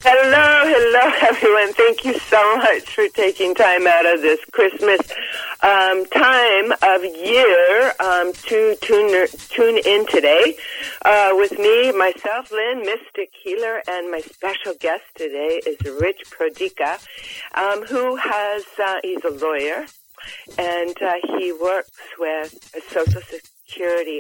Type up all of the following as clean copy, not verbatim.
Hello, everyone. Thank you so much for taking time out of this Christmas time of year to tune in today with me, myself, Lynn, Mystic Healer, and my special guest today is Rich Prodica, who has, he's a lawyer, and he works with a Social Security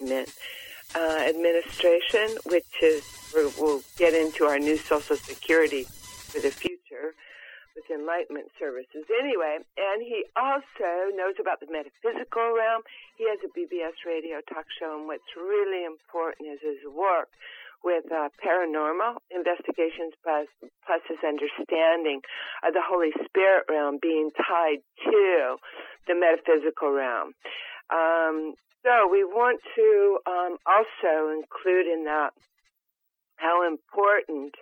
administration, which is, we'll get into our new Social Security for the future with Enlightenment Services. Anyway, and he also knows about the metaphysical realm. He has a BBS radio talk show, and what's really important is his work with paranormal investigations plus his understanding of the Holy Spirit realm being tied to the metaphysical realm. So we want to also include in that how important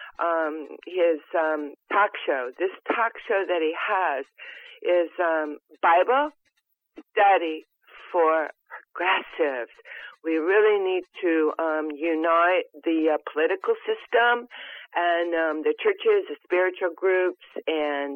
his talk show, this talk show that he has, is Bible Study for Progressives. We really need to unite the political system and the churches, the spiritual groups, and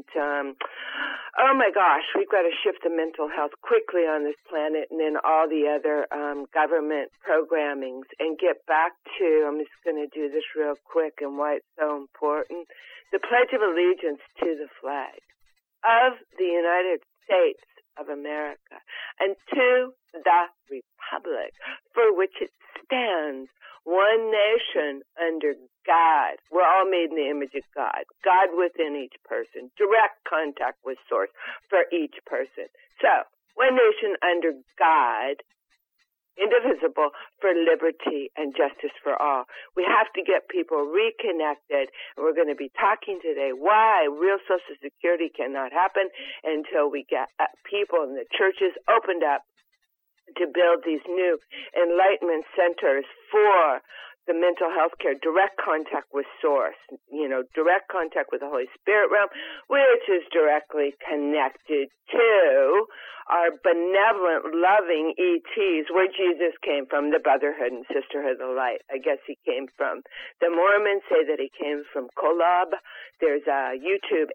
oh my gosh, we've got to shift the mental health quickly on this planet, and then all the other government programmings, and get back to, I'm just going to do this real quick and why it's so important, the Pledge of Allegiance to the flag of the United States of America and to the Republic for which it stands, one nation under God. We're all made in the image of God. God within each person. Direct contact with Source for each person. So, one nation under God, indivisible, for liberty and justice for all. We have to get people reconnected, and we're going to be talking today why real Social Security cannot happen until we get people in the churches opened up to build these new enlightenment centers for the mental health care, direct contact with Source, direct contact with the Holy Spirit realm, which is directly connected to our benevolent, loving ETs, where Jesus came from, the Brotherhood and Sisterhood of the Light. I guess he came from. The Mormons say that he came from Kolob. There's YouTube,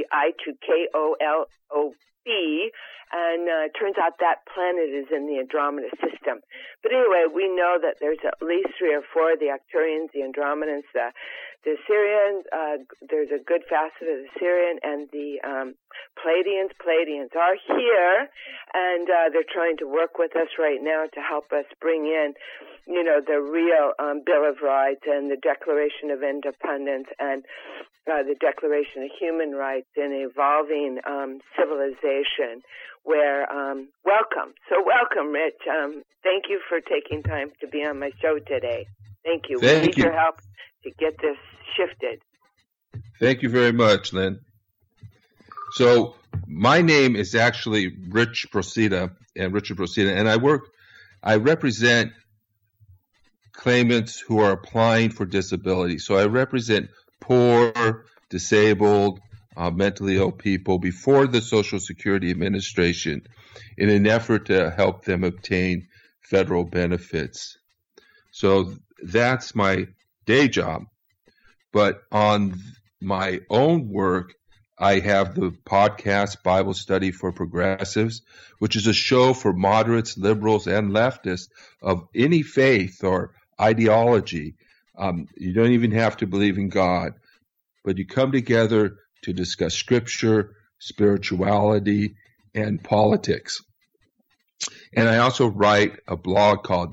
HEI2KOLOB, and it turns out that planet is in the Andromeda system. But anyway, we know that there's at least 3 or 4, the Arcturians, the Andromedans, the Sirians, there's a good facet of the Sirian, and the Pleiadians. Pleiadians are here, and they're trying to work with us right now to help us bring in, the real Bill of Rights and the Declaration of Independence and the Declaration of Human Rights in evolving civilization where, welcome. So welcome, Rich. Thank you for taking time to be on my show today. Thank you. We need your help to get this shifted. Thank you very much, Lynn. So my name is actually Richard Prodica, and I represent claimants who are applying for disability. So I represent poor, disabled, mentally ill people before the Social Security Administration in an effort to help them obtain federal benefits. So that's my day job. But on my own work, I have the podcast Bible Study for Progressives, which is a show for moderates, liberals, and leftists of any faith or ideology. You don't even have to believe in God, but you come together to discuss scripture, spirituality, and politics. And I also write a blog called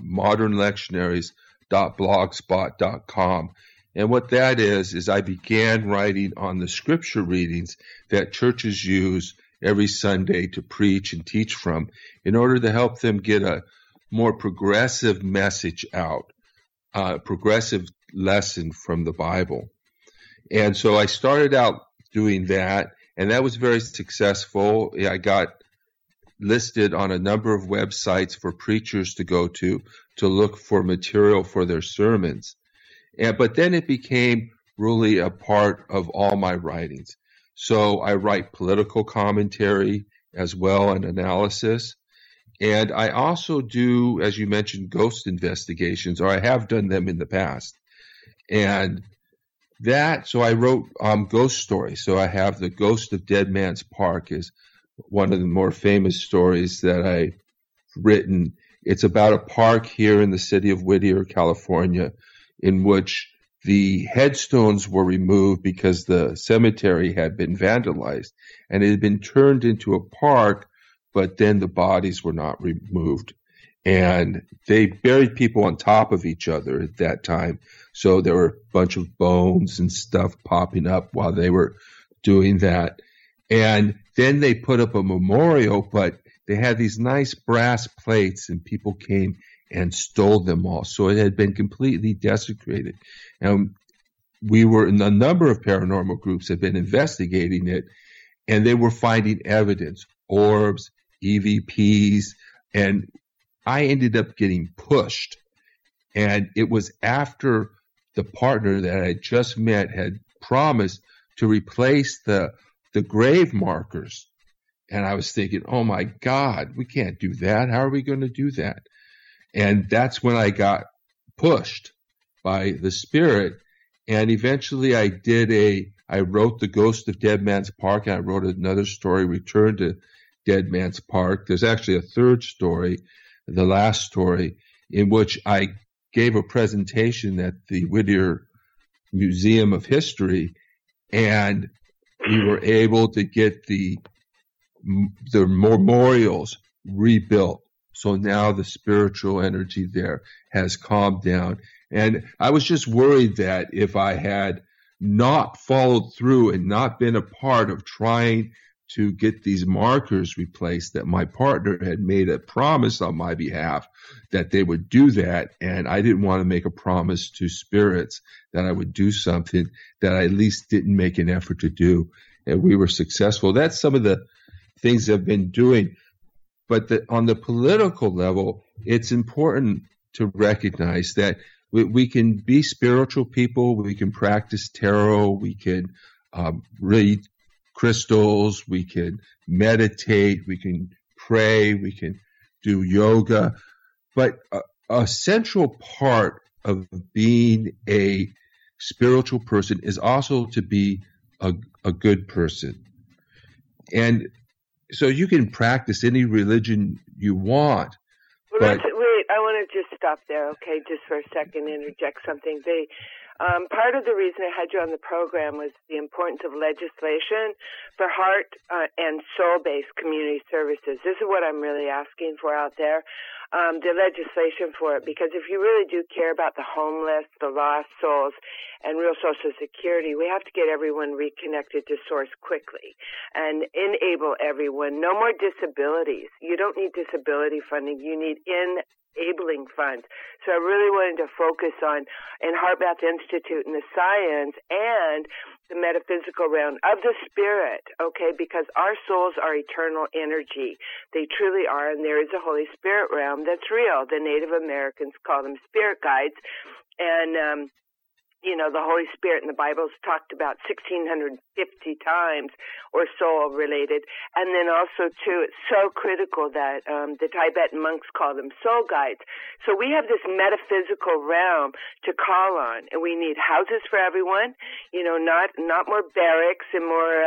modernlectionaries.blogspot.com. And what that is I began writing on the scripture readings that churches use every Sunday to preach and teach from in order to help them get a more progressive message out, progressive lesson from the Bible. And so I started out doing that, and that was very successful. I got listed on a number of websites for preachers to go to look for material for their sermons. But then it became really a part of all my writings. So I write political commentary as well and analysis. And I also do, as you mentioned, ghost investigations, or I have done them in the past. And So I wrote ghost stories. So I have The Ghost of Dead Man's Park is one of the more famous stories that I've written. It's about a park here in the city of Whittier, California, in which the headstones were removed because the cemetery had been vandalized, and it had been turned into a park, but then the bodies were not removed. And they buried people on top of each other at that time. So there were a bunch of bones and stuff popping up while they were doing that. And then they put up a memorial, but they had these nice brass plates, and people came and stole them all. So it had been completely desecrated. And we were in a number of paranormal groups had been investigating it, and they were finding evidence, orbs, EVPs, and I ended up getting pushed. And it was after the partner that I just met had promised to replace the grave markers. And I was thinking, oh my God, we can't do that. How are we going to do that? And that's when I got pushed by the spirit. And eventually I wrote The Ghost of Dead Man's Park, and I wrote another story, Return to Dead Man's Park. There's actually a third story, the last story, in which I gave a presentation at the Whittier Museum of History, and we were able to get the memorials rebuilt. So now the spiritual energy there has calmed down. And I was just worried that if I had not followed through and not been a part of trying to get these markers replaced, that my partner had made a promise on my behalf that they would do that. And I didn't want to make a promise to spirits that I would do something that I at least didn't make an effort to do. And we were successful. That's some of the things I've been doing. But on the political level, it's important to recognize that we can be spiritual people. We can practice tarot. We can read crystals. We can meditate. We can pray. We can do yoga. But a central part of being a spiritual person is also to be a good person. And so you can practice any religion you want. Well, wait, I want to just stop there, okay, just for a second, interject something. Part of the reason I had you on the program was the importance of legislation for heart and soul-based community services. This is what I'm really asking for out there, the legislation for it, because if you really do care about the homeless, the lost souls, and real Social Security, we have to get everyone reconnected to source quickly and enable everyone. No more disabilities. You don't need disability funding. You need enabling funds. So I really wanted to focus on in HeartMath Institute and the science and the metaphysical realm of the spirit, okay, because our souls are eternal energy. They truly are, and there is a Holy Spirit realm that's real. The Native Americans call them spirit guides, and the Holy Spirit in the Bible is talked about 1,650 times or so related. And then also, too, it's so critical that the Tibetan monks call them soul guides. So we have this metaphysical realm to call on, and we need houses for everyone, not more barracks and more,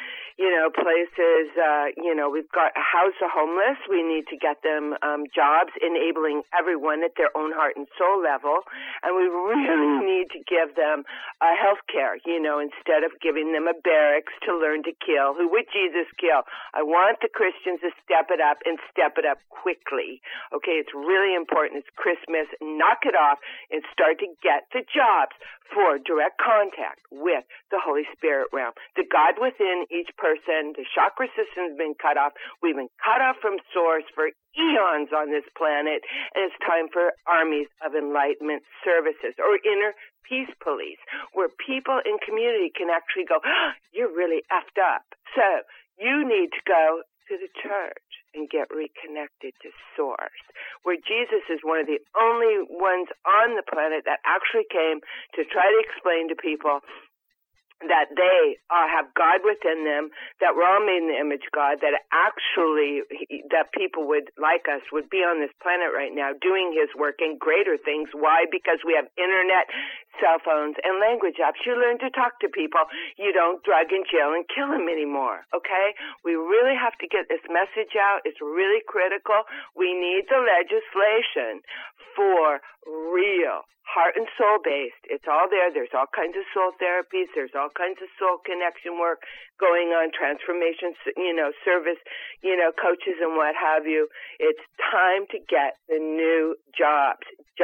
places, we've got a house of homeless. We need to get them jobs, enabling everyone at their own heart and soul level. And we really need to give them health care, instead of giving them a barracks to learn to kill. Who would Jesus kill? I want the Christians to step it up and step it up quickly. Okay, it's really important. It's Christmas. Knock it off and start to get the jobs for direct contact with the Holy Spirit realm. The God within each person, the chakra system has been cut off. We've been cut off from source for eons on this planet, and it's time for armies of enlightenment services or inner peace police, where people in community can actually go, you're really effed up. So you need to go to the church and get reconnected to source, where Jesus is one of the only ones on the planet that actually came to try to explain to people that they have God within them, that we're all made in the image of God, that actually that people would like us would be on this planet right now doing his work and greater things. Why? Because we have internet, cell phones, and language apps. You learn to talk to people. You don't drug and jail and kill them anymore, okay? We really have to get this message out. It's really critical. We need the legislation for real heart and soul based. It's all there. There's all kinds of soul therapies. There's all kinds of soul connection work going on, transformation, service, coaches and what have you. It's time to get the new jobs.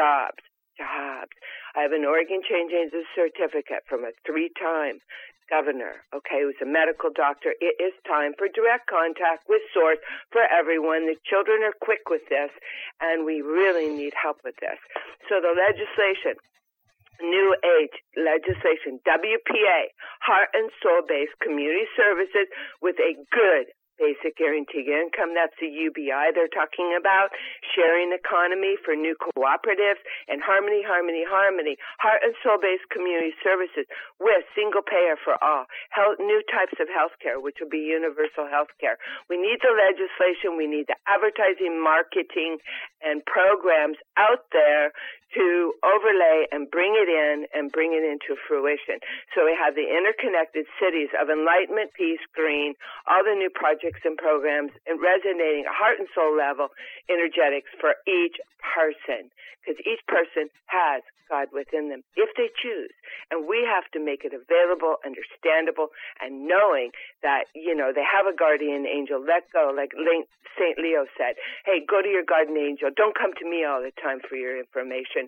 I have an Oregon Change Agent certificate from a 3-time governor, who's a medical doctor. It is time for direct contact with Source for everyone. The children are quick with this, and we really need help with this. So the legislation, New Age legislation, WPA, heart and soul-based community services with a good basic guaranteed income. That's the UBI they're talking about. Sharing economy for new cooperatives and harmony, heart and soul-based community services with single payer for all. New types of health care, which will be universal health care. We need the legislation. We need the advertising, marketing, and programs out there to overlay and bring it into fruition. So we have the interconnected cities of enlightenment, peace, green, all the new projects and programs, and resonating at heart and soul level energetics for each person, because each person has God within them if they choose. And we have to make it available, understandable, and knowing that, they have a guardian angel. Let go, like St. Leo said. Hey, go to your guardian angel. Don't come to me all the time for your information.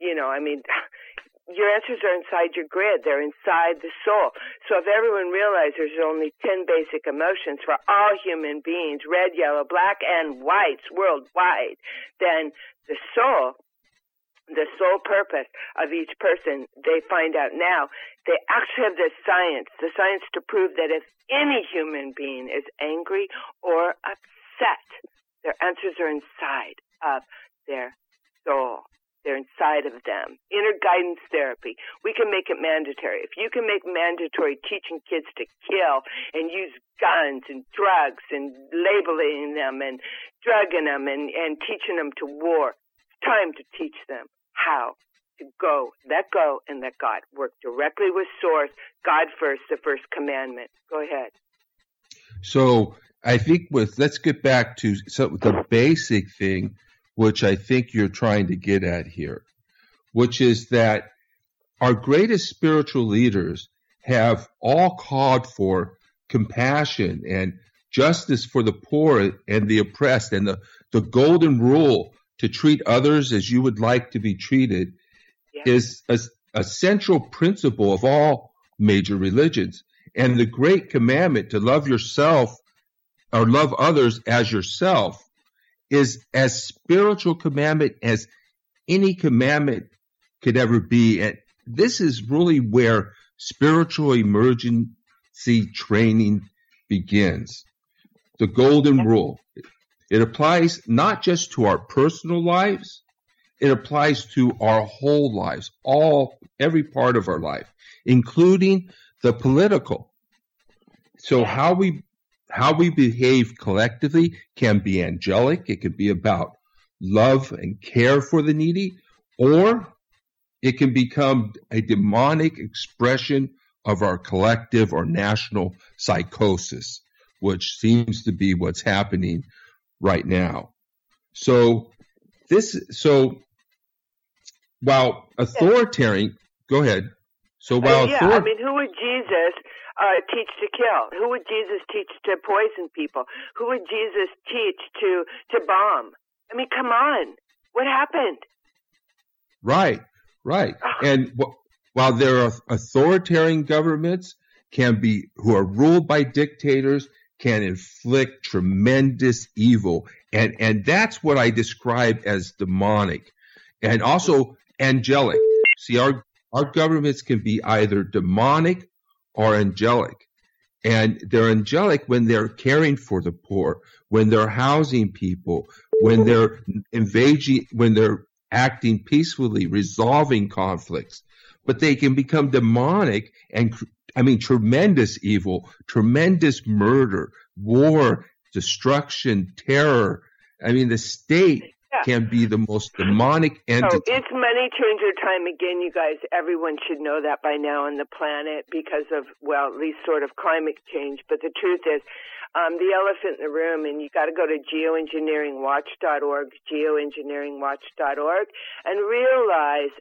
Your answers are inside your grid. They're inside the soul. So if everyone realizes there's only 10 basic emotions for all human beings, red, yellow, black, and whites worldwide, then the soul purpose of each person, they find out now, they actually have the science to prove that if any human being is angry or upset, their answers are inside of their soul. They're inside of them. Inner guidance therapy. We can make it mandatory. If you can make mandatory teaching kids to kill and use guns and drugs and labeling them and drugging them and teaching them to war, it's time to teach them how to let go, and let God work directly with Source. God first, the first commandment. Go ahead. So I think let's get back to the basic thing, which I think you're trying to get at here, which is that our greatest spiritual leaders have all called for compassion and justice for the poor and the oppressed, and the golden rule to treat others as you would like to be treated is a central principle of all major religions. And the great commandment to love yourself or love others as yourself is as spiritual commandment as any commandment could ever be. And this is really where spiritual emergency training begins. The golden rule. It applies not just to our personal lives, it applies to our whole lives, every part of our life, including the political. So how we behave collectively can be angelic. It could be about love and care for the needy, or it can become a demonic expression of our collective or national psychosis, which seems to be what's happening right now. So while authoritarian, go ahead. So while who would Jesus teach to kill? Who would Jesus teach to poison people? Who would Jesus teach to bomb? I mean, come on. What happened? Right. And while there are authoritarian governments who are ruled by dictators, can inflict tremendous evil. And that's what I describe as demonic and also angelic. See, our governments can be either demonic or angelic. And they're angelic when they're caring for the poor, when they're housing people, when they're when they're acting peacefully, resolving conflicts. But they can become demonic and I mean, tremendous evil, tremendous murder, war, destruction, terror. I mean, the state can be the most demonic entity. Oh, it's money changer time again, you guys. Everyone should know that by now on the planet because of, well, at least sort of climate change. But the truth is, the elephant in the room, and you got to go to geoengineeringwatch.org, geoengineeringwatch.org, and realize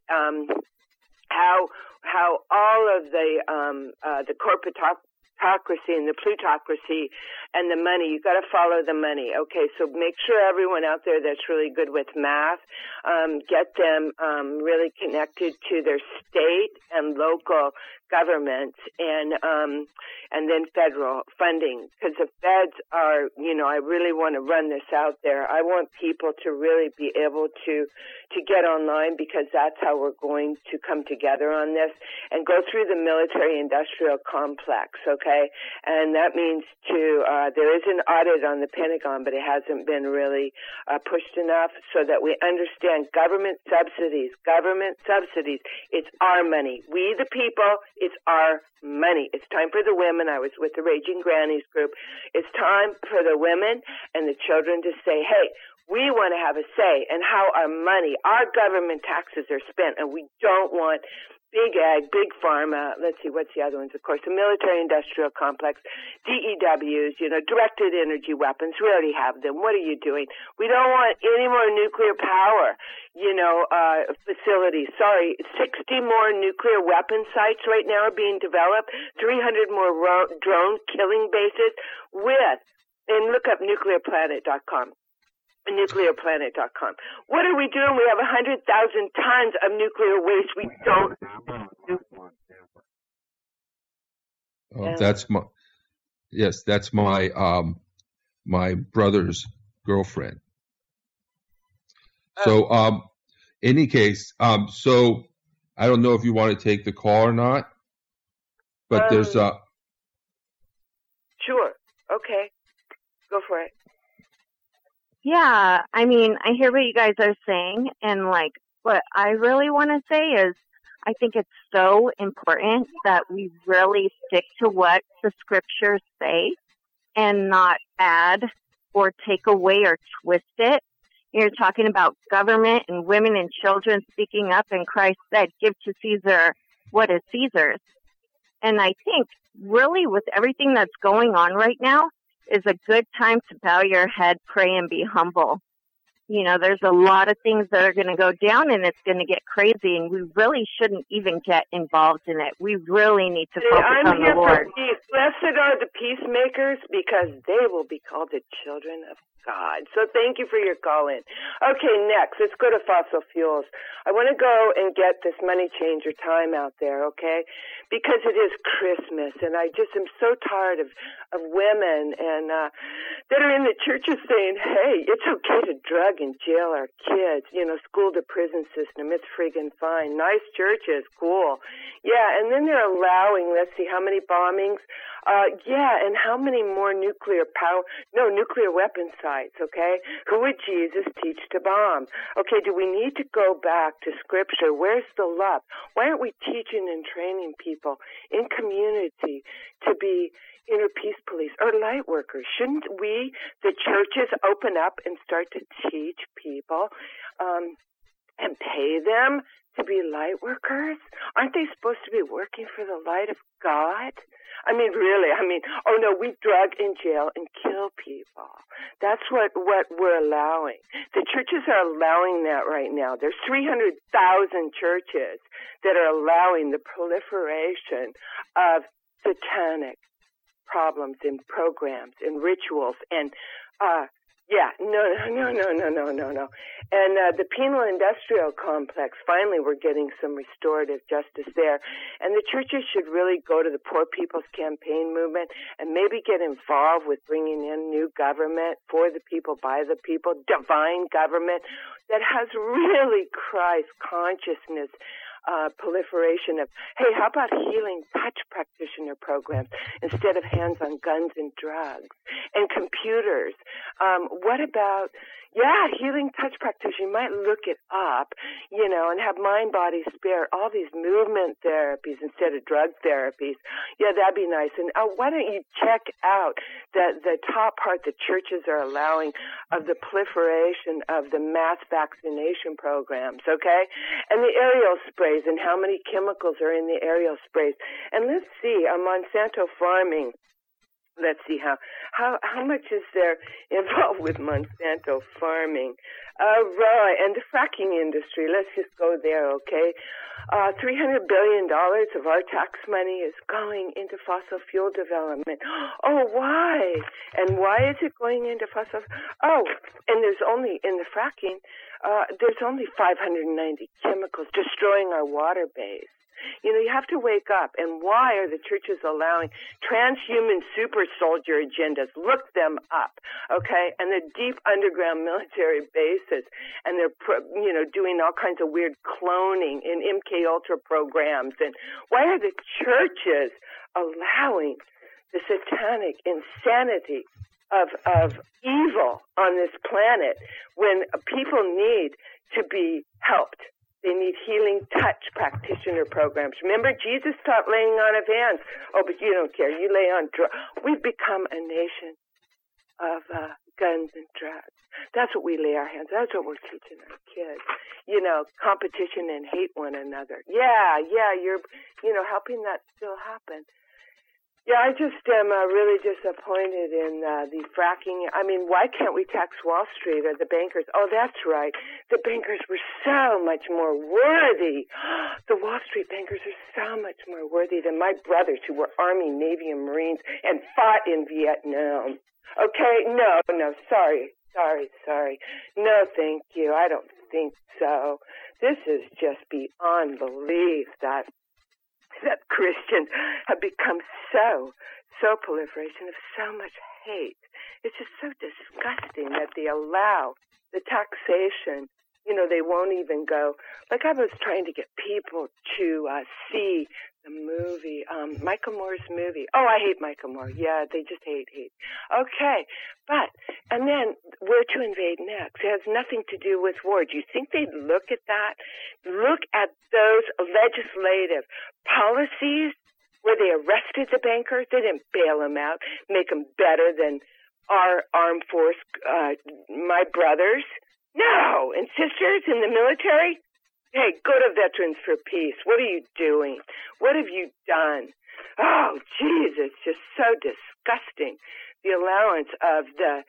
how all of the corporatocracy and the plutocracy and the money, you got to follow the money. Okay, so make sure everyone out there that's really good with math, get them really connected to their state and local governments and then federal funding, because the feds are, I really want to run this out there. I want people to really be able to get online, because that's how we're going to come together on this and go through the military-industrial complex, okay? And that means there is an audit on the Pentagon, but it hasn't been really pushed enough so that we understand government subsidies. It's our money. We, the people, it's our money. It's time for the women. I was with the Raging Grannies group. It's time for the women and the children to say, hey, we want to have a say in how our money, our government taxes are spent, and we don't want big ag, big pharma, let's see, what's the other ones? Of course, the military-industrial complex, DEWs, directed energy weapons. We already have them. What are you doing? We don't want any more nuclear power, facilities. Sorry, 60 more nuclear weapon sites right now are being developed, 300 more drone killing bases and look up nuclearplanet.com. nuclearplanet.com. What are we doing? We have 100,000 tons of nuclear waste. We don't. Oh, that's my brother's girlfriend. So, any case, so I don't know if you want to take the call or not, but there's a. Sure. Okay. Go for it. Yeah, I mean, I hear what you guys are saying, and what I really want to say is I think it's so important that we really stick to what the scriptures say and not add or take away or twist it. You're talking about government and women and children speaking up, and Christ said, give to Caesar what is Caesar's. And I think really with everything that's going on right now, is a good time to bow your head, pray, and be humble. There's a lot of things that are going to go down, and it's going to get crazy, and we really shouldn't even get involved in it. We really need to focus on the Lord. For peace. Blessed are the peacemakers, because they will be called the children of God. So thank you for your call in. Okay, next, let's go to fossil fuels. I want to go and get this money changer time out there, okay? Because it is Christmas, and I just am so tired of women and that are in the churches saying, hey, it's okay to drug and jail our kids, school to prison system, it's friggin' fine. Nice churches, cool. Yeah, and then they're allowing, let's see, how many bombings? And how many more nuclear weapon sites, okay? Who would Jesus teach to bomb? Okay, do we need to go back to Scripture? Where's the love? Why aren't we teaching and training people in community to be inner peace police or light workers? Shouldn't we, the churches, open up and start to teach people and pay them to be light workers? Aren't they supposed to be working for the light of God? I mean, really, oh no, we drug and jail and kill people. That's what we're allowing. The churches are allowing that right now. There's 300,000 churches that are allowing the proliferation of satanic problems and programs and rituals and No. And the penal industrial complex, finally we're getting some restorative justice there. And the churches should really go to the Poor People's Campaign movement and maybe get involved with bringing in new government for the people, by the people, divine government that has really Christ consciousness. Proliferation of, hey, how about healing touch practitioner programs instead of hands on guns and drugs and computers? What about, Yeah, healing touch practitioner. You might look it up, and have mind, body, spirit, all these movement therapies instead of drug therapies. Yeah, that'd be nice. And why don't you check out the top part the churches are allowing of the proliferation of the mass vaccination programs, okay? And the aerial sprays and how many chemicals are in the aerial sprays. And let's see, Monsanto farming. Let's see how much is there involved with Monsanto farming. Right, and the fracking industry. Let's just go there, okay? $300 billion of our tax money is going into fossil fuel development. Oh, why? And why is it going into fossil? Oh, and there's only in the fracking, there's only 590 chemicals destroying our water base. You have to wake up. And why are the churches allowing transhuman super soldier agendas? Look them up, okay? And the deep underground military bases, and they're, doing all kinds of weird cloning in MK Ultra programs. And why are the churches allowing the satanic insanity of evil on this planet when people need to be helped? They need healing touch practitioner programs. Remember, Jesus taught laying on of hands. Oh, but you don't care. You lay on drugs. We've become a nation of guns and drugs. That's what we lay our hands. That's what we're teaching our kids. Competition and hate one another. Yeah, you're, helping that still happen. Yeah, I just am really disappointed in the fracking. I mean, why can't we tax Wall Street or the bankers? Oh, that's right. The bankers were so much more worthy. The Wall Street bankers are so much more worthy than my brothers who were Army, Navy, and Marines and fought in Vietnam. Okay? No, sorry. No, thank you. I don't think so. This is just beyond belief that Christians have become so proliferation of so much hate. It's just so disgusting that they allow the taxation. They won't even go. Like I was trying to get people to see the movie, Michael Moore's movie. Oh, I hate Michael Moore. Yeah, they just hate. Okay, and then where to invade next? It has nothing to do with war. Do you think they'd look at that? Look at those legislative policies where they arrested the bankers. They didn't bail them out, make them better than our armed force, my brothers. No, and sisters in the military? Hey, go to Veterans for Peace. What are you doing? What have you done? Oh, geez, it's just so disgusting. The allowance of the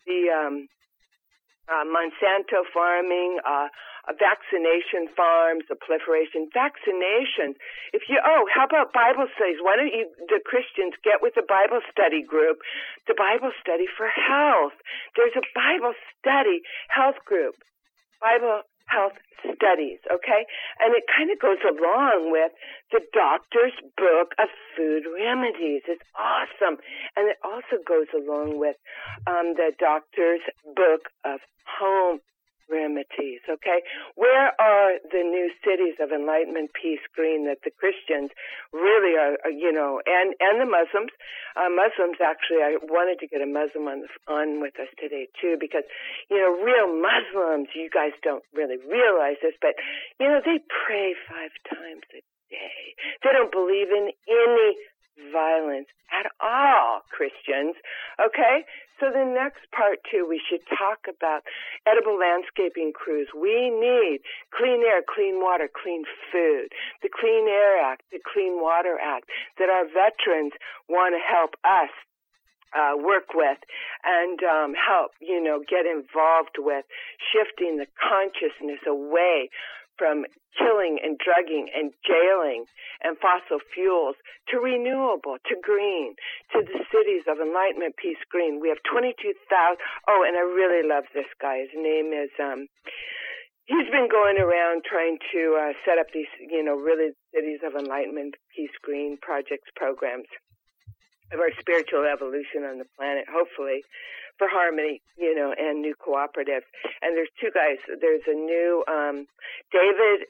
Monsanto farming, vaccination farms, the proliferation, vaccinations. How about Bible studies? Why don't the Christians get with the Bible study group, the Bible study for health? There's a Bible study health group, Bible health studies, okay? And it kind of goes along with the doctor's book of food remedies. It's awesome. And it also goes along with the doctor's book of home remedies, okay? Where are the new cities of enlightenment, peace, green that the Christians really are, and the Muslims. Muslims, actually, I wanted to get a Muslim on with us today, too, because, real Muslims, you guys don't really realize this, but, they pray 5 times a day. They don't believe in any violence at all, Christians, okay? So the next part, too, we should talk about edible landscaping crews. We need clean air, clean water, clean food, the Clean Air Act, the Clean Water Act that our veterans want to help us work with and help, get involved with shifting the consciousness away from killing and drugging and jailing and fossil fuels to renewable, to green, to the cities of enlightenment, peace, green. We have 22,000. Oh, and I really love this guy. His name is, he's been going around trying to set up these, really cities of enlightenment, peace, green projects, programs of our spiritual evolution on the planet, hopefully, for harmony, and new cooperatives. And there's 2 guys. There's a new David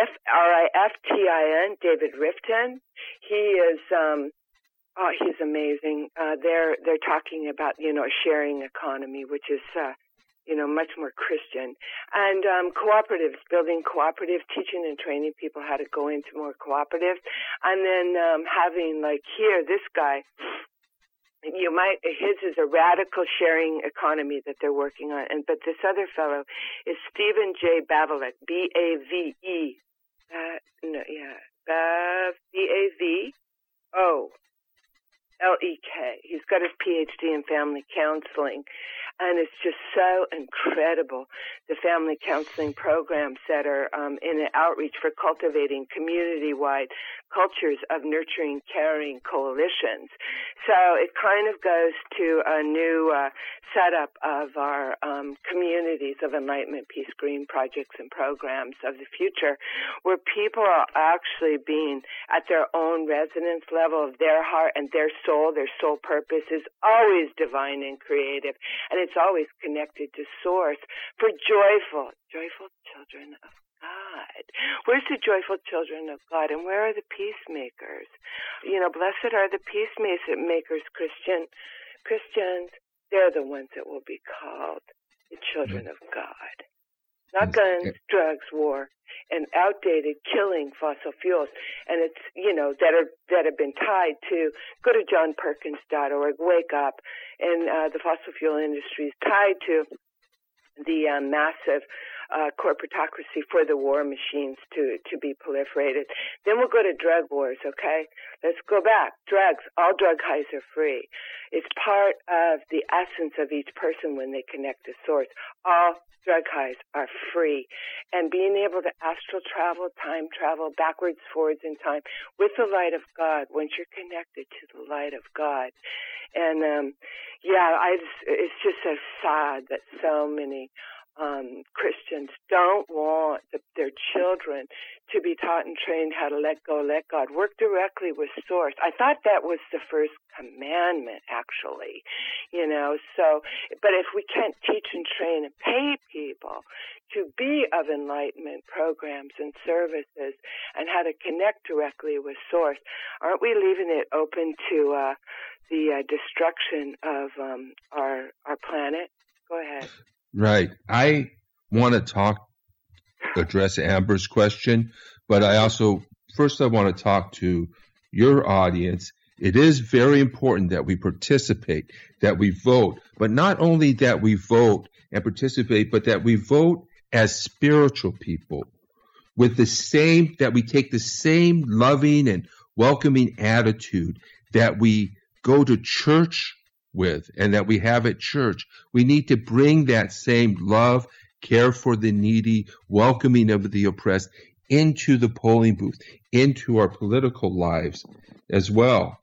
Riftin, David Riftin. He is he's amazing. They're talking about, a sharing economy, which is much more Christian. And cooperatives, building cooperatives, teaching and training people how to go into more cooperatives. And then having, like here, this guy, his is a radical sharing economy that they're working on. But this other fellow is Stephen J. Bavelek, B-A-V-E. B-A-V-O-L-E-K. He's got his PhD in family counseling. And it's just so incredible, the family counseling programs that are in an outreach for cultivating community-wide cultures of nurturing, caring coalitions. So it kind of goes to a new setup of our communities of enlightenment, peace, green projects and programs of the future, where people are actually being at their own resonance level of their heart and their soul purpose is always divine and creative, and it's always connected to source for joyful children of God. Where's the joyful children of God, and where are the peacemakers? Blessed are the peacemakers, Christians. They're the ones that will be called the children of God. Not guns, drugs, war, and outdated killing fossil fuels. And it's, that have been tied to, go to johnperkins.org, wake up. And the fossil fuel industry is tied to the massive corporatocracy for the war machines to be proliferated. Then we'll go to drug wars, okay? Let's go back. Drugs, all drug highs are free. It's part of the essence of each person when they connect to source. All drug highs are free. And being able to astral travel, time travel, backwards, forwards in time with the light of God, once you're connected to the light of God. And, it's just so sad that so many Christians don't want their children to be taught and trained how to let go, let God, work directly with source. I thought that was the first commandment, actually, but if we can't teach and train and pay people to be of enlightenment programs and services and how to connect directly with source, aren't we leaving it open to the destruction of our planet? Go ahead. Right. I want to address Amber's question, but I want to talk to your audience. It is very important that we participate, that we vote, but not only that we vote and participate, but that we vote as spiritual people that we take the same loving and welcoming attitude that we go to church with and that we have at church. We need to bring that same love, care for the needy, welcoming of the oppressed into the polling booth, into our political lives as well.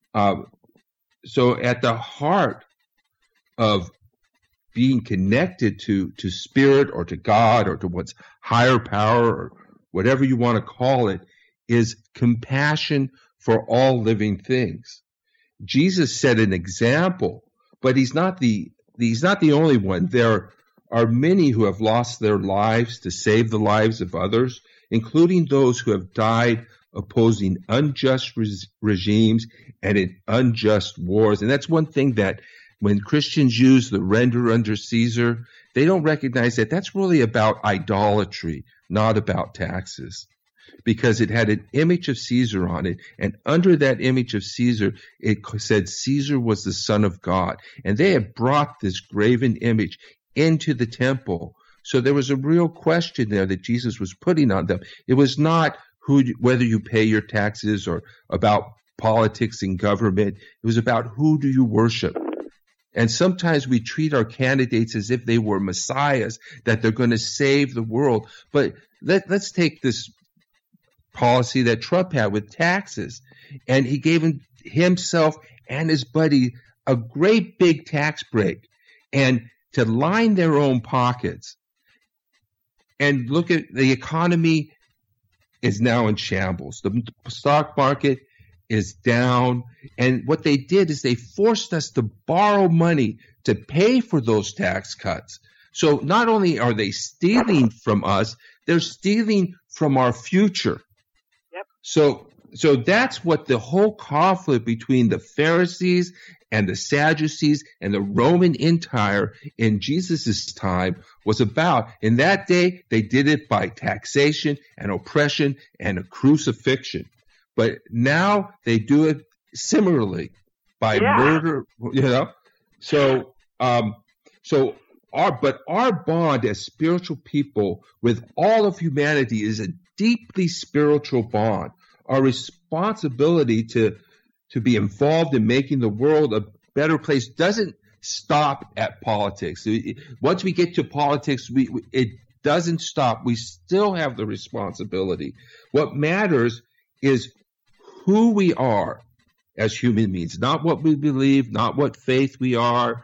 So at the heart of being connected to spirit or to God or to what's higher power or whatever you want to call it is compassion for all living things. Jesus set an example, but he's not the only one. There are many who have lost their lives to save the lives of others, including those who have died opposing unjust regimes and in unjust wars. And that's one thing that when Christians use the render unto Caesar, they don't recognize that that's really about idolatry, not about taxes, because it had an image of Caesar on it. And under that image of Caesar, it said Caesar was the son of God. And they had brought this graven image into the temple. So there was a real question there that Jesus was putting on them. It was not whether you pay your taxes or about politics and government. It was about who do you worship. And sometimes we treat our candidates as if they were messiahs, that they're going to save the world. But let's take this policy that Trump had with taxes. And he gave himself and his buddy a great big tax break and to line their own pockets. And look at the economy is now in shambles. The stock market is down. And what they did is they forced us to borrow money to pay for those tax cuts. So not only are they stealing from us, they're stealing from our future. Yep. So So that's what the whole conflict between the Pharisees and the Sadducees and the Roman Empire in Jesus' time was about. In that day, they did it by taxation and oppression and a crucifixion. But now they do it similarly by murder, So, our bond as spiritual people with all of humanity is a deeply spiritual bond. Our responsibility to be involved in making the world a better place doesn't stop at politics. Once we get to politics, it doesn't stop. We still have the responsibility. What matters is who we are as human beings, not what we believe, not what faith we are,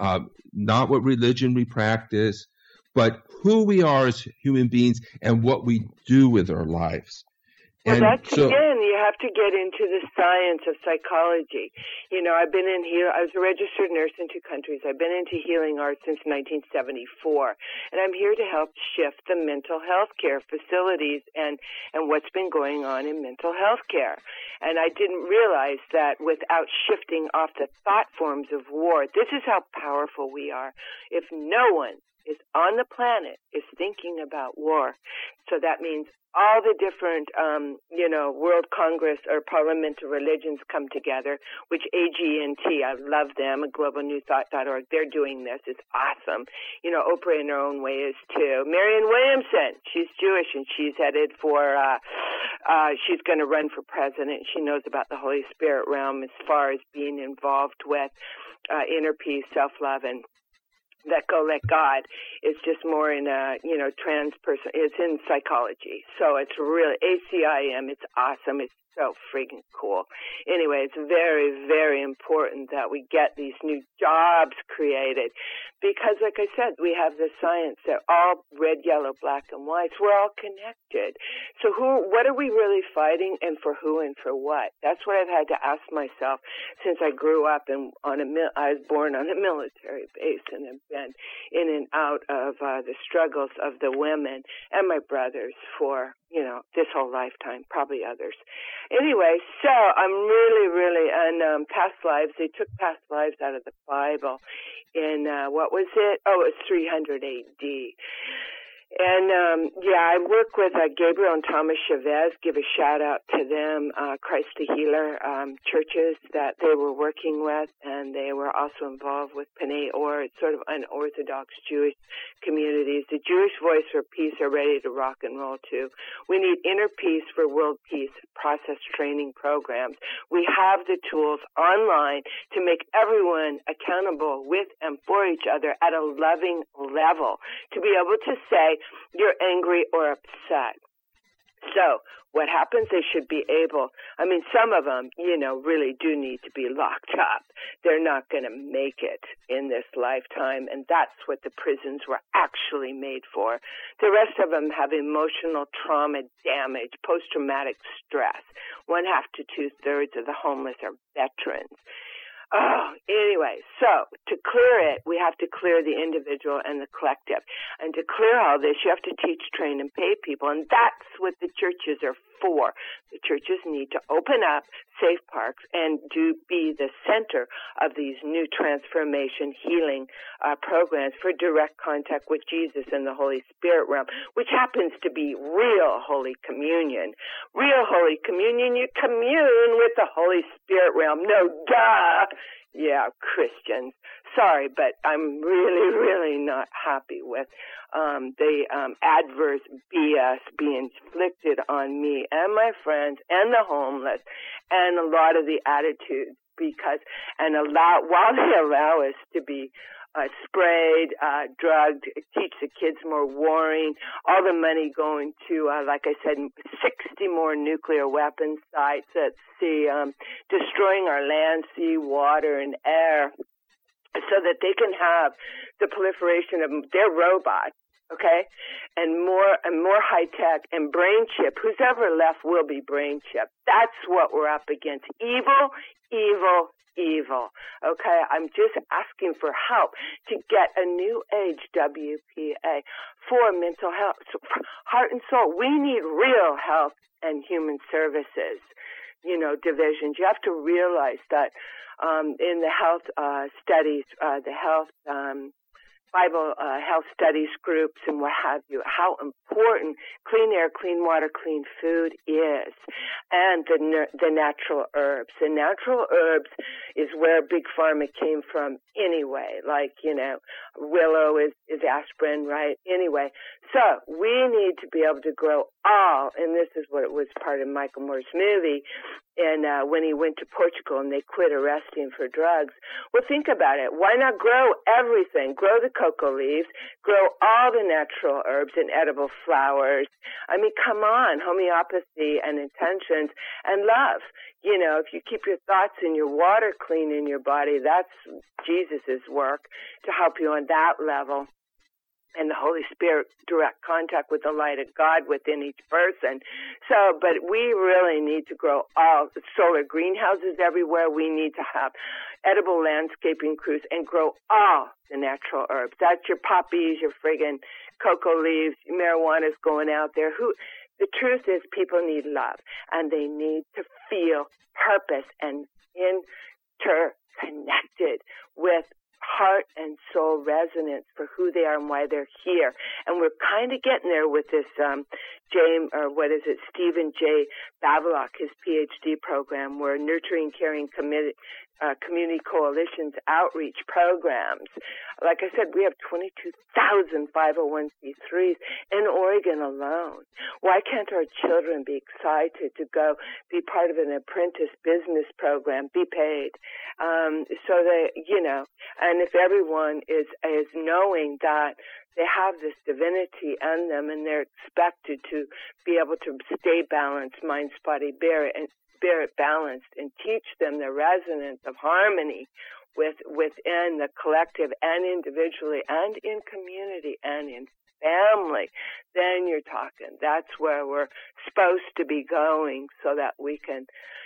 not what religion we practice, but who we are as human beings and what we do with our lives. Well, again, you have to get into the science of psychology. I've been I was a registered nurse in 2 countries. I've been into healing arts since 1974, and I'm here to help shift the mental health care facilities and what's been going on in mental health care. And I didn't realize that without shifting off the thought forms of war, this is how powerful we are. If no one is on the planet is thinking about war, so that means all the different, World Congress or Parliamentary Religions come together, which AGNT, I love them, globalnewthought.org, they're doing this. It's awesome. Oprah in her own way is too. Marianne Williamson, she's Jewish and she's headed for, she's going to run for president. She knows about the Holy Spirit realm as far as being involved with inner peace, self-love, and let go, let God. It's just more in trans person. It's in psychology. So it's really ACIM. It's awesome. It's so freaking cool. Anyway, it's very, very important that we get these new jobs created because, like I said, we have the science that all red, yellow, black, and whites, we're all connected. So what are we really fighting and for who and for what? That's what I've had to ask myself since I grew up I was born on a military base and have been in and out of the struggles of the women and my brothers for this whole lifetime, probably others. Anyway, so I'm really, really, and past lives, they took past lives out of the Bible in, what was it? Oh, it was 300 AD. And, I work with Gabriel and Thomas Chavez, give a shout out to them, Christ the Healer churches that they were working with, and they were also involved with Panay Or. It's sort of unorthodox Jewish communities. The Jewish Voice for Peace are ready to rock and roll too. We need inner peace for world peace process training programs. We have the tools online to make everyone accountable with and for each other at a loving level, to be able to say, you're angry or upset. So what happens, they should be able, some of them, really do need to be locked up. They're not going to make it in this lifetime, and that's what the prisons were actually made for. The rest of them have emotional trauma damage, post-traumatic stress. 1/2 to 2/3 of the homeless are veterans. Oh, anyway, so to clear it, we have to clear the individual and the collective. And to clear all this, you have to teach, train, and pay people. And that's what the churches are for. The churches need to open up safe parks and be the center of these new transformation healing programs for direct contact with Jesus and the Holy Spirit realm, which happens to be real Holy Communion. Real Holy Communion, you commune with the Holy Spirit realm. No, duh. Yeah, Christians. Sorry, but I'm really, really not happy with the adverse BS being inflicted on me and my friends and the homeless and a lot of the attitudes while they allow us to be sprayed, drugged, teach the kids more warring, all the money going to, like I said, 60 more nuclear weapon sites at sea, destroying our land, sea, water, and air, so that they can have the proliferation of their robots okay? And more high tech and brain chip. Who's ever left will be brain chip. That's what we're up against. Evil, evil, evil. Okay, I'm just asking for help to get a new age WPA for mental health, for heart and soul. We need real health and human services, divisions. You have to realize that in the health studies, the health Bible health studies groups and what have you, how important clean air, clean water, clean food is, and the natural herbs. The natural herbs is where Big Pharma came from anyway, like, willow is aspirin, right? Anyway, so we need to be able to grow all, and this is what it was part of Michael Moore's movie, and when he went to Portugal and they quit arresting for drugs. Well, think about it. Why not grow everything? Grow the cocoa leaves, grow all the natural herbs and edible flowers. I mean, come on, homeopathy and intentions and love. If you keep your thoughts and your water clean in your body, that's Jesus's work to help you on that level. And the Holy Spirit, direct contact with the light of God within each person. So, but we really need to grow all solar greenhouses everywhere. We need to have edible landscaping crews and grow all the natural herbs. That's your poppies, your friggin' cocoa leaves, marijuana's going out there. The truth is people need love and they need to feel purpose and interconnected with heart and soul resonance for who they are and why they're here. And we're kind of getting there with this Stephen J. Bavelock, his PhD program, where Nurturing Caring Community Coalitions outreach programs. Like I said, we have 22,000 501c3s in Oregon alone. Why can't our children be excited to go be part of an apprentice business program, be paid? So that, and if everyone is knowing that they have this divinity in them and they're expected to be able to stay balanced, mind, body, spirit balanced, and teach them the resonance of harmony within the collective and individually and in community and in family, then you're talking. That's where we're supposed to be going so that we can,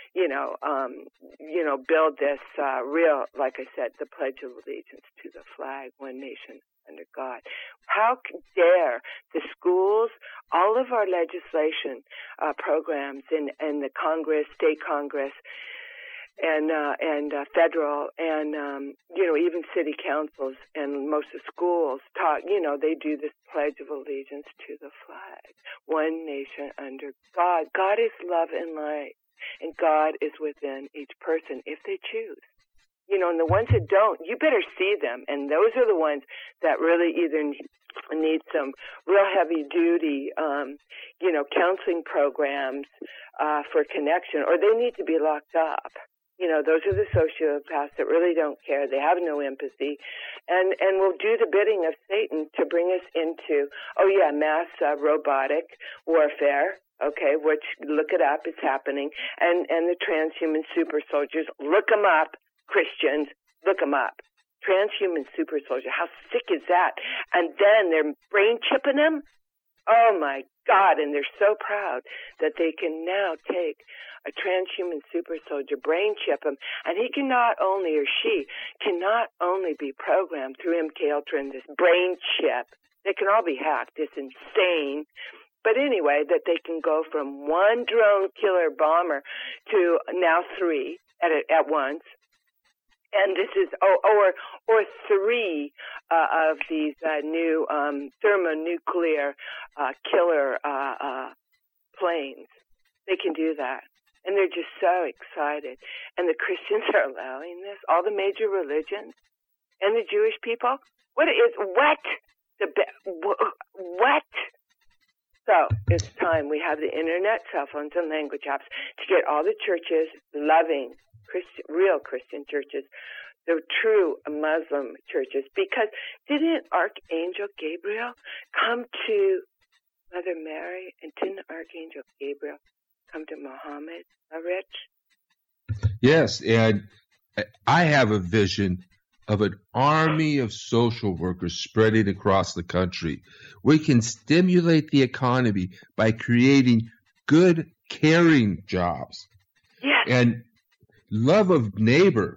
build this real, like I said, the Pledge of Allegiance to the flag, one nation under God. How dare the schools, all of our legislation programs in the Congress, state Congress, and federal, and even city councils and most of schools taught, they do this Pledge of Allegiance to the flag, one nation under God. God is love and light, and God is within each person if they choose. And the ones that don't, you better see them. And those are the ones that really either need some real heavy duty, counseling programs for connection, or they need to be locked up. Those are the sociopaths that really don't care. They have no empathy and will do the bidding of Satan to bring us into, mass robotic warfare. Okay, which, look it up, it's happening. And the transhuman super soldiers, look them up. Christians, look them up. Transhuman super soldier. How sick is that? And then they're brain chipping them. Oh my God. And they're so proud that they can now take a transhuman super soldier, brain chip him, and he can not only, or she cannot only be programmed through MK Ultra and this brain chip. They can all be hacked. It's insane. But anyway, that they can go from one drone killer bomber to now 3 at once. And this is, or 3 of these new thermonuclear killer planes. They can do that. And they're just so excited. And the Christians are allowing this, all the major religions, and the Jewish people. What? So it's time. We have the internet, cell phones, and language apps to get all the churches loving real Christian churches, the true Muslim churches. Because didn't Archangel Gabriel come to Mother Mary, and didn't Archangel Gabriel come to Muhammad, Rich? Yes, and I have a vision of an army of social workers spreading across the country. We can stimulate the economy by creating good, caring jobs. Yes. And love of neighbor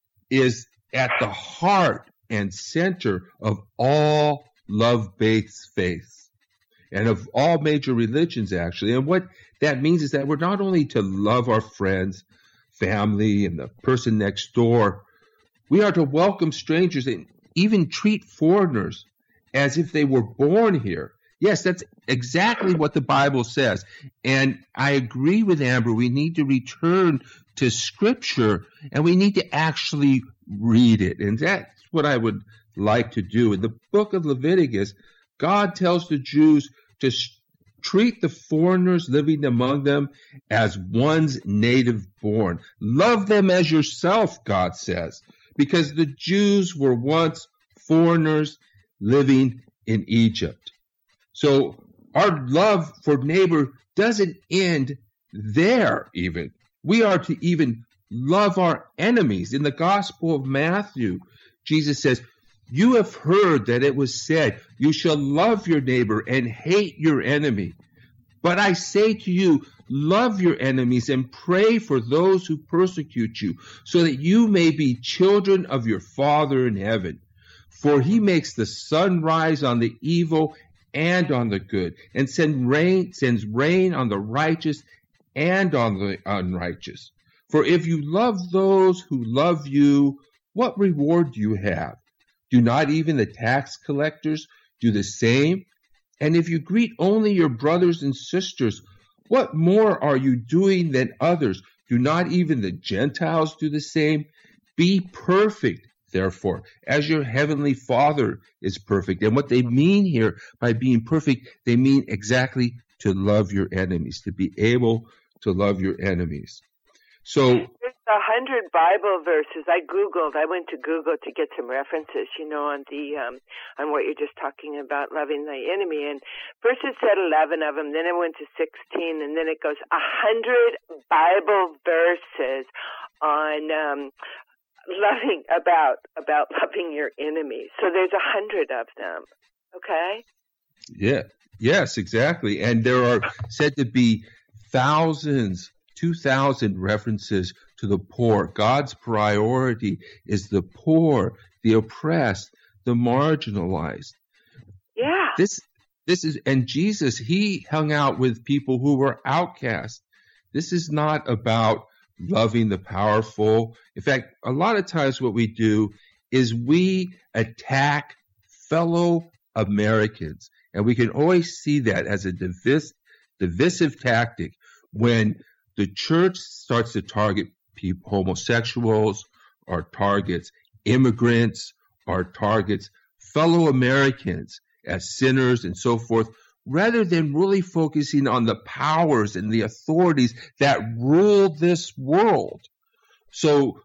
is at the heart and center of all love-based faiths and of all major religions, actually. And what that means is that we're not only to love our friends, family, and the person next door, we are to welcome strangers and even treat foreigners as if they were born here. Yes, that's exactly what the Bible says. And I agree with Amber. We need to return to Scripture, and we need to actually read it. And that's what I would like to do. In the book of Leviticus, God tells the Jews to treat the foreigners living among them as one's native born. Love them as yourself, God says, because the Jews were once foreigners living in Egypt. So our love for neighbor doesn't end there even. We are to even love our enemies. In the Gospel of Matthew, Jesus says, "You have heard that it was said, you shall love your neighbor and hate your enemy. But I say to you, love your enemies and pray for those who persecute you, so that you may be children of your Father in heaven. For he makes the sun rise on the evil and on the good, and sends rain on the righteous and on the unrighteous. For if you love those who love you, what reward do you have? Do not even the tax collectors do the same? And if you greet only your brothers and sisters, what more are you doing than others? Do not even the Gentiles do the same? Be perfect, therefore, as your heavenly Father is perfect." And what they mean here by being perfect, they mean exactly to love your enemies, to be able to love your enemies. So there's 100 Bible verses. I went to Google to get some references, on what you're just talking about, loving thy enemy. And first it said 11 of them, then it went to 16, and then it goes 100 Bible verses on loving about loving your enemies. So there's 100 of them. Okay? Yeah. Yes, exactly. And there are said to be 2,000 references to the poor. God's priority is the poor, the oppressed, the marginalized. Yeah. This is, and Jesus, he hung out with people who were outcast. This is not about loving the powerful. In fact, a lot of times what we do is we attack fellow Americans, and we can always see that as a divisive tactic when the church starts to target homosexuals, or targets immigrants, or targets fellow Americans as sinners and so forth, rather than really focusing on the powers and the authorities that rule this world. So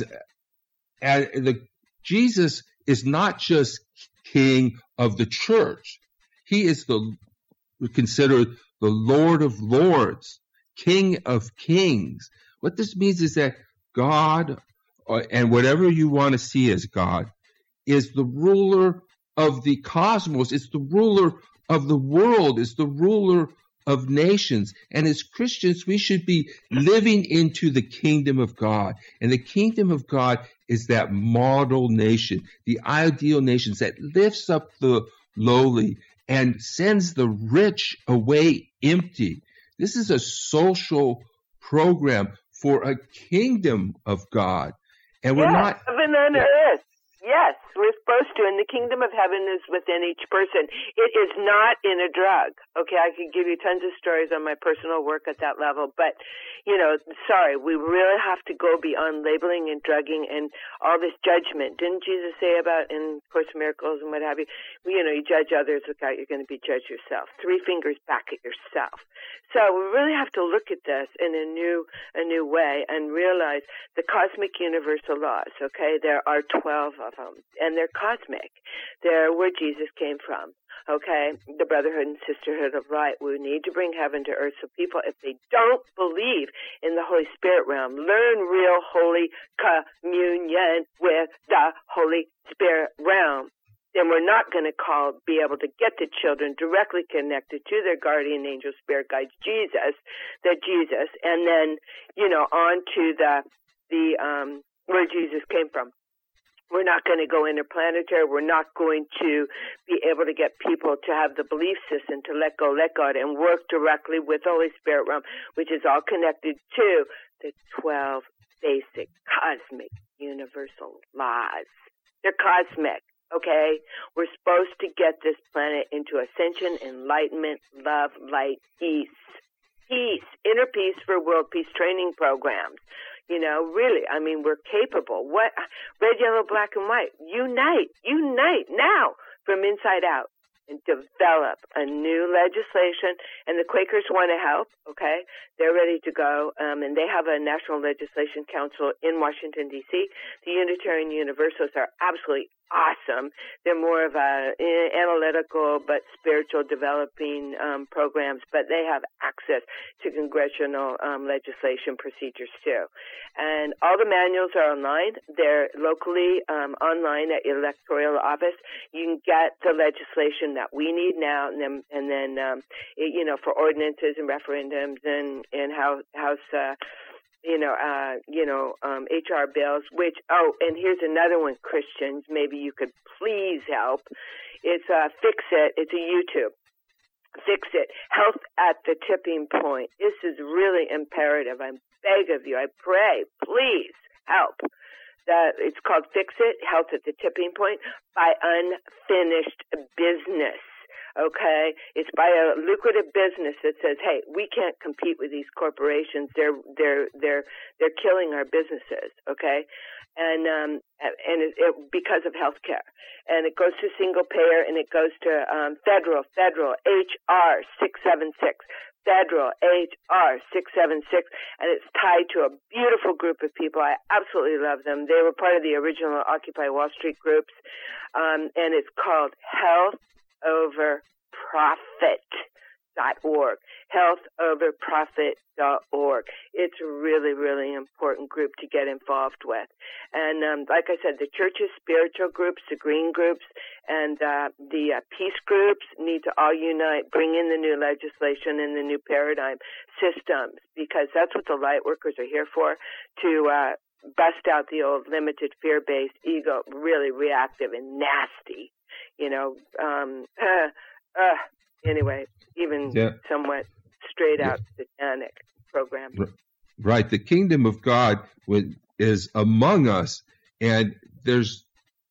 Jesus is not just king of the church. He is considered the Lord of Lords, King of Kings. What this means is that God, and whatever you want to see as God, is the ruler of the cosmos. It's the ruler of the world. It's the ruler of nations. And as Christians, we should be living into the kingdom of God. And the kingdom of God is that model nation, the ideal nation that lifts up the lowly and sends the rich away empty. This is a social program for a kingdom of God. And we're not heaven on earth. Yes, we're supposed to. And the kingdom of heaven is within each person. It is not in a drug. Okay, I could give you tons of stories on my personal work at that level. But, we really have to go beyond labeling and drugging and all this judgment. Didn't Jesus say about in Course in Miracles and what have you? You judge others, look out, you're going to be judged yourself. 3 fingers back at yourself. So we really have to look at this in a new way and realize the cosmic universal laws, okay? There are 12 of from, and they're cosmic. They're where Jesus came from. Okay, the brotherhood and sisterhood of light. We need to bring heaven to earth. So people, if they don't believe in the Holy Spirit realm, learn real Holy Communion with the Holy Spirit realm. Then we're not going to be able to get the children directly connected to their guardian angel spirit guides, Jesus, and then, on to the where Jesus came from. We're not going to go interplanetary. We're not going to be able to get people to have the belief system to let God, and work directly with the Holy Spirit realm, which is all connected to the 12 basic cosmic universal laws. They're cosmic. Okay, we're supposed to get this planet into ascension, enlightenment, love, light, peace, inner peace for world peace training programs. Really, I mean, we're capable. What? Red, yellow, black, and white. Unite now from inside out and develop a new legislation. And the Quakers want to help, okay? They're ready to go, and they have a National Legislation Council in Washington, D.C. The Unitarian Universalists are absolutely awesome. They're more of a analytical but spiritual developing programs, but they have access to congressional legislation procedures too. And all the manuals are online. They're locally online at electoral office. You can get the legislation that we need now, and then for ordinances and referendums and House HR bills, and here's another one, Christians, maybe you could please help. It's Fix It. It's a YouTube. Fix It. Health at the Tipping Point. This is really imperative. I beg of you. I pray. Please help. It's called Fix It. Health at the Tipping Point by Unfinished Business. Okay, it's by a lucrative business that says, "Hey, we can't compete with these corporations. They're killing our businesses." Okay, and it because of healthcare, and it goes to single payer, and it goes to federal HR 676. Federal HR 676, and it's tied to a beautiful group of people. I absolutely love them. They were part of the original Occupy Wall Street groups, and it's called healthoverprofit.org. healthoverprofit.org. It's a really, really important group to get involved with. And like I said, the church's spiritual groups, the green groups, and the peace groups need to all unite, bring in the new legislation and the new paradigm systems, because that's what the light workers are here for, to bust out the old limited fear-based ego, really reactive and nasty, anyway, even somewhat straight out satanic program. Right. The kingdom of God is among us, and there's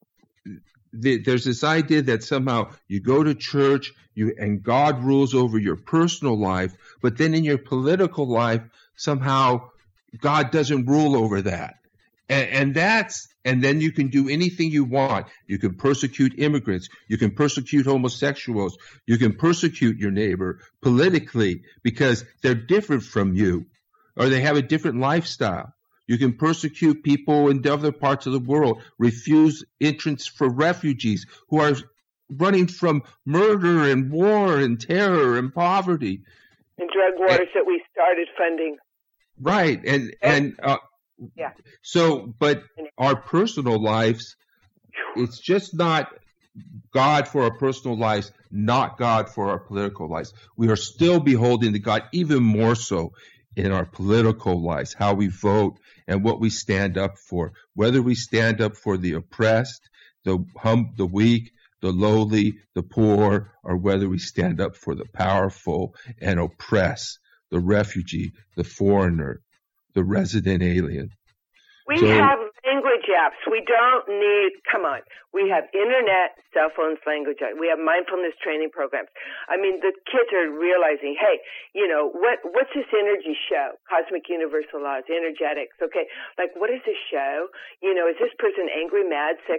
this idea that somehow you go to church, and God rules over your personal life, but then in your political life, somehow God doesn't rule over that. And then you can do anything you want. You can persecute immigrants. You can persecute homosexuals. You can persecute your neighbor politically because they're different from you, or they have a different lifestyle. You can persecute people in other parts of the world, refuse entrance for refugees who are running from murder and war and terror and poverty. And drug wars that we started funding. Right. Yeah. So, but our personal lives, it's just not God for our personal lives, not God for our political lives. We are still beholden to God, even more so in our political lives, how we vote and what we stand up for, whether we stand up for the oppressed, the weak, the lowly, the poor, or whether we stand up for the powerful and oppress the refugee, the foreigner, the resident alien. We have language apps. We don't need, come on. We have internet, cell phones, language apps. We have mindfulness training programs. I mean, the kids are realizing, hey, what's this energy show? Cosmic Universal Laws, energetics. Okay, like what is this show? Is this person angry, mad, sick, or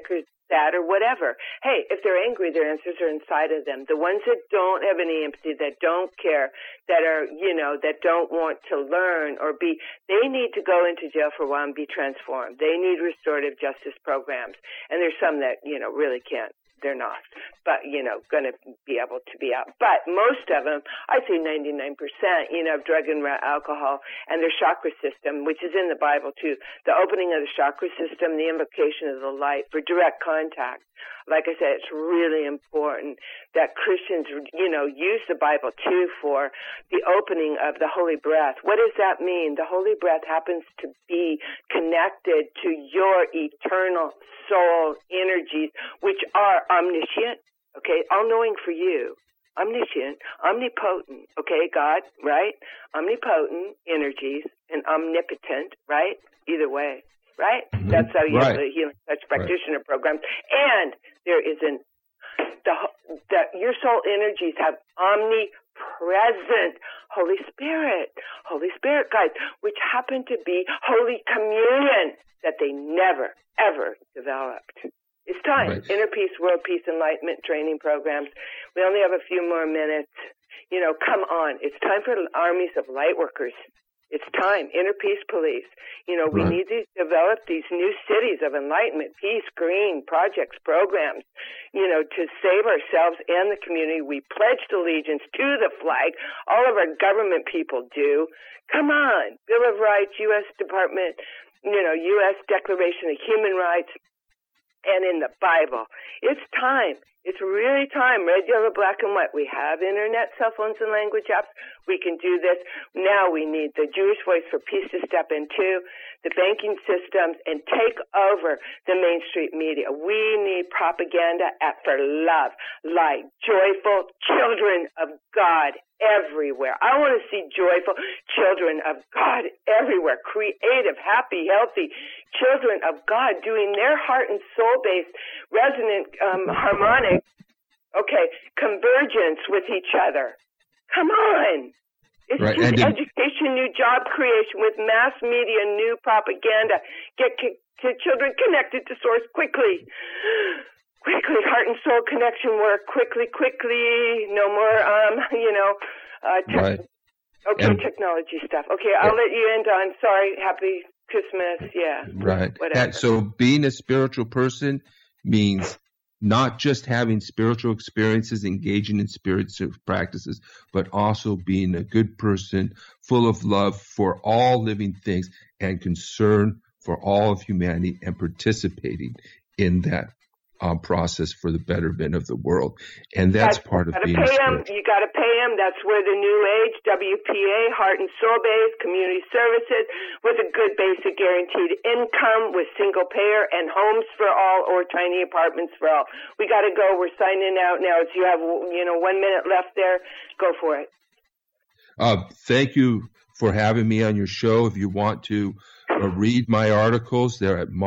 sad or whatever. Hey, if they're angry, their answers are inside of them. The ones that don't have any empathy, that don't care, that are, that don't want to learn or be, they need to go into jail for a while and be transformed. They need restorative justice programs. And there's some that, really can't. They're not, but, going to be able to be out. But most of them, I'd say 99%, of drug and alcohol and their chakra system, which is in the Bible too, the opening of the chakra system, the invocation of the light for direct contact. Like I said, it's really important that Christians, use the Bible too for the opening of the holy breath. What does that mean? The holy breath happens to be connected to your eternal soul energies, which are omniscient, okay, all-knowing for you, omniscient, omnipotent, okay, God, right? Omnipotent energies and omnipotent, right? Either way. Right? Mm-hmm. That's how you have the Healing Touch practitioner programs. And there is your soul energies have omnipresent Holy Spirit guides, which happen to be Holy Communion that they never, ever developed. It's time. Right. Inner Peace, World Peace, Enlightenment training programs. We only have a few more minutes. Come on. It's time for armies of light workers. It's time. Inner Peace Police. We need to develop these new cities of enlightenment, peace, green projects, programs, to save ourselves and the community. We pledged allegiance to the flag. All of our government people do. Come on. Bill of Rights, U.S. Department, U.S. Declaration of Human Rights, and in the Bible. It's time. It's really time. Red, yellow, black, and white. We have internet, cell phones, and language apps. We can do this. Now we need the Jewish Voice for Peace to step into the banking systems and take over the Main Street media. We need propaganda for love, light, joyful children of God everywhere. I want to see joyful children of God everywhere, creative, happy, healthy children of God doing their heart and soul-based resonant harmonic, convergence with each other. Come on. It's just education, new job creation with mass media, new propaganda. Get children connected to source quickly. Quickly, heart and soul connection work. Quickly. No more, technology stuff. Okay, I'll let you end on. Sorry, happy Christmas. Yeah. Right. Whatever. So being a spiritual person means not just having spiritual experiences, engaging in spiritual practices, but also being a good person, full of love for all living things and concern for all of humanity and participating in that process for the betterment of the world. And that's part of being spiritual. You got to pay them. That's where the New Age, WPA, heart and soul-based, community services, with a good basic guaranteed income, with single payer and homes for all or tiny apartments for all. We got to go. We're signing out now. If you have, 1 minute left there, go for it. Thank you for having me on your show. If you want to read my articles, they're at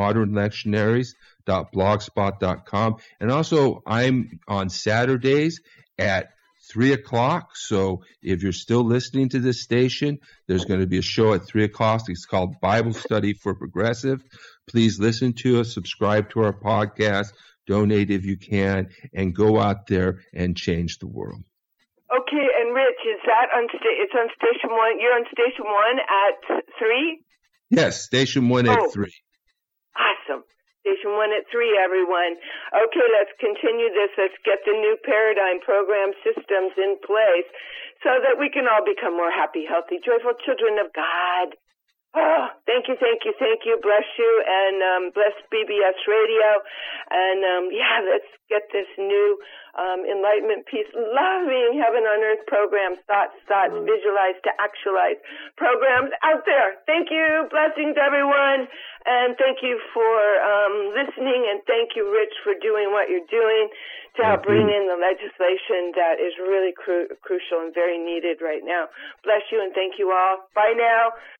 modernlectionaries.blogspot.com. And also, I'm on Saturdays at 3 o'clock. So if you're still listening to this station, there's going to be a show at 3 o'clock. It's called Bible Study for Progressive. Please listen to us, subscribe to our podcast, donate if you can, and go out there and change the world. Okay, and Rich, is that it's on Station 1? You're on Station 1 at 3? Yes, Station 1 at 3. Awesome. Station 1 at 3, everyone. Okay, let's continue this. Let's get the new paradigm program systems in place so that we can all become more happy, healthy, joyful children of God. Oh, thank you. Bless you, and bless BBS Radio. And, let's get this new enlightenment, peace, loving heaven on earth programs, thoughts, visualize to actualize programs out there. Thank you. Blessings, everyone. And thank you for listening. And thank you, Rich, for doing what you're doing to help bring in the legislation that is really crucial and very needed right now. Bless you and thank you all. Bye now.